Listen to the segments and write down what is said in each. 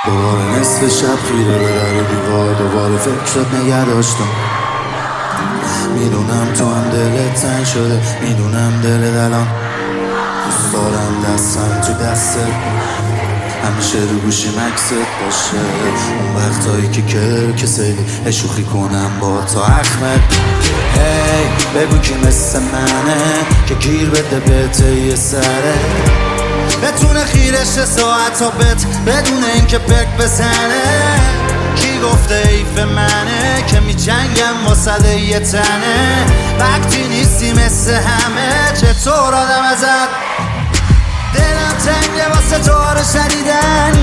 دوباره نصف شب خیره به در دیوار، دوباره فکرت نگه داشتم. میدونم تو هم دلت تنگ شده، میدونم دلت الان دوست دارم دستم تو دستت، همیشه رو گوشی مکست باشه. اون وقتایی که کسلی شوخی کنم با تو احمد. هی بگو کی مثل منه که گیر بده بهته یه سره، بتونه خیرش ساعت تا بدون اینکه بک بزنه. کی گفته ایف منه که میجنگم واسه یه تنه، وقتی نیستی مثل همه چطور آدم ازت. دلم تنگه واسه تو رو شنیدن،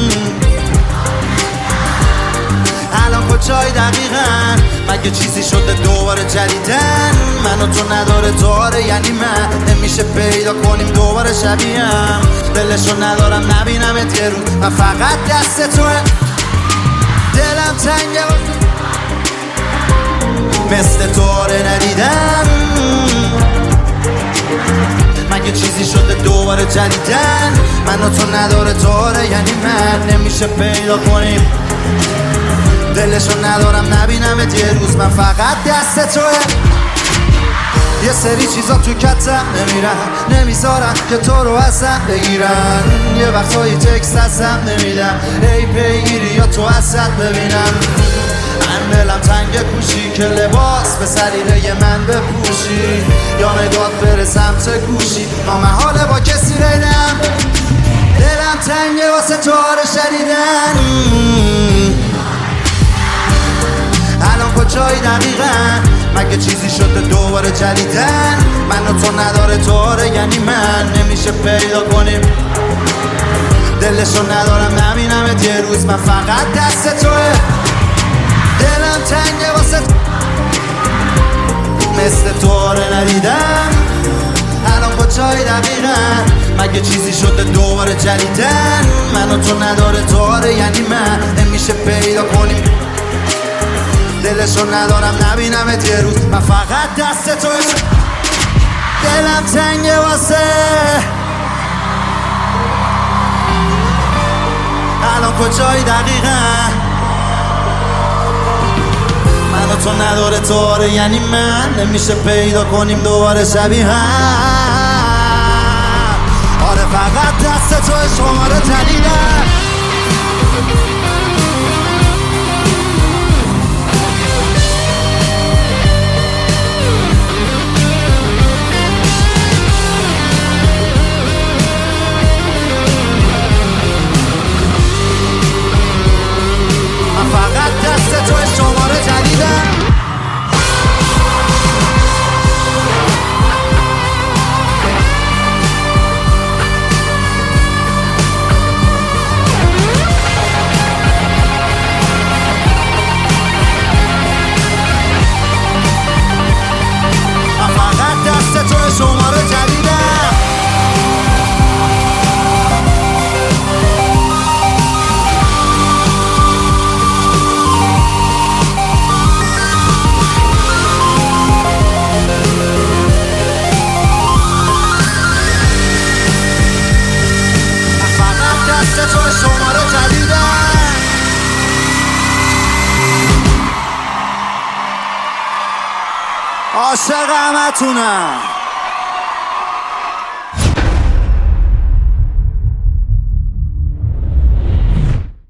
الان کجای دقیقا؟ مگه چیزی شده دوباره جدیدن؟ منو تو نداره داره، یعنی من نمیشه پیدا کنیم دوباره شبیهم. دلشو ندارم نبینمت یه روز، من فقط دست توه. دلم تنگه مثل تو آره ندیدم، مگه چیزی شده دوباره جدیدن؟ منو تو نداره داره، یعنی من نمیشه پیدا کنیم. دلشو ندارم نبینمت یه روز، من فقط دست توه. یه سری چیزا تو کتم نمیرن، نمیذارن که تو رو ازم بگیرن. یه وقتایی تکست ازم نمیدم، ای پیگیری یا تو ازت ببینم. من دلم تنگ کوشی که لباس به سریره من بپوشی، یا نگات بره سمت گوشی نامحاله با کسی ریدم. دلم تنگه واسه تو رو شنیدن، الان کجایی دقیقا؟ مگه چیزی شده دوباره جدیدن؟ منو تو نداره داره، یعنی من نمیشه پیدا کنیم. دلشو ندارم نبینمت یه روز، من فقط دست توه. دلم تنگه واسه مثل تو آره ندیدم، الان کجایی دقیقا؟ مگه چیزی شده دوباره جدیدن؟ منو تو نداره داره، یعنی من نمیشه پیدا کنیم. دلشو ندارم نبینمت یه روز، من فقط دست توی. دلم تنگه واسه الان کجایی دقیقا؟ منو تو نداره داره، یعنی من نمیشه پیدا کنیم دوباره شبیه هم. آره فقط دست توی، شماره تنیدم. عاشق همتونم.